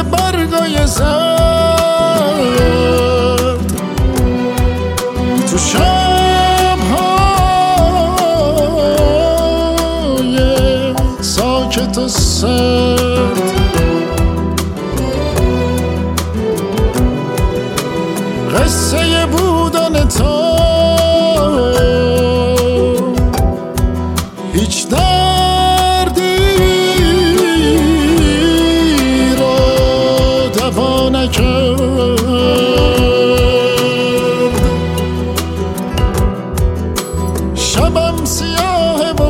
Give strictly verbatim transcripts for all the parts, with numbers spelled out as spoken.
برگای زرد تو شب‌های ساکت و سرد قصه بودن تو هیچ دردی رو دوا نکرد. شبم سیاه و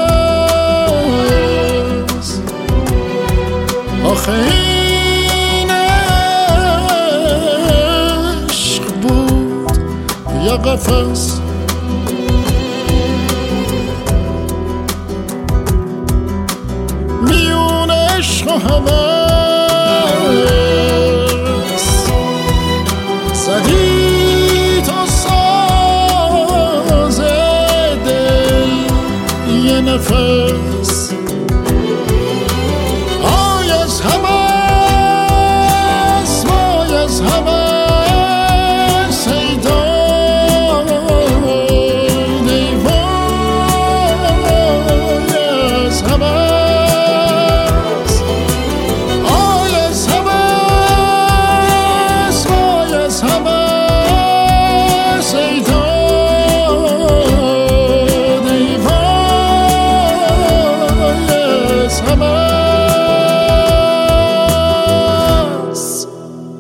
بس آخه این عشق بود یا قفس. میون عشق و هوس زدی تو ساز دل یه نفس. آی از هوس وای از هوس ای داد ای وای از هوس. آی از هوس وای از هوس ای داد ای وای از هوس.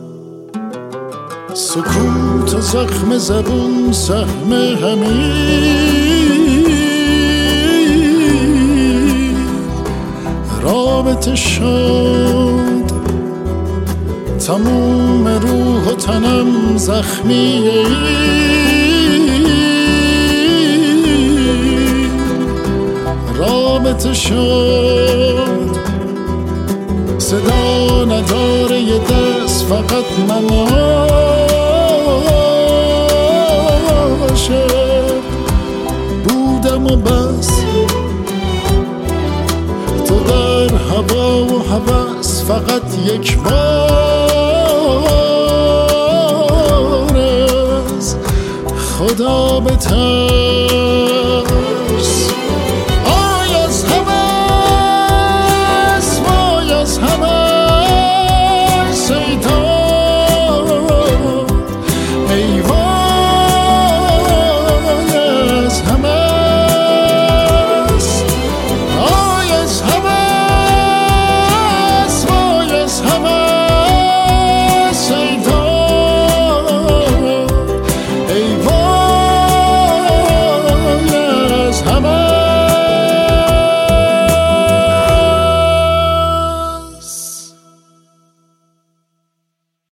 سکوت و زخم زبون سهم همین رابطه شد. تموم روح و تنم زخمیه رابطه شد. صدا نداره یه دست فقط من عاشق بودم و بس. تو در هوا و هوس فقط یک بار از خدا بتر.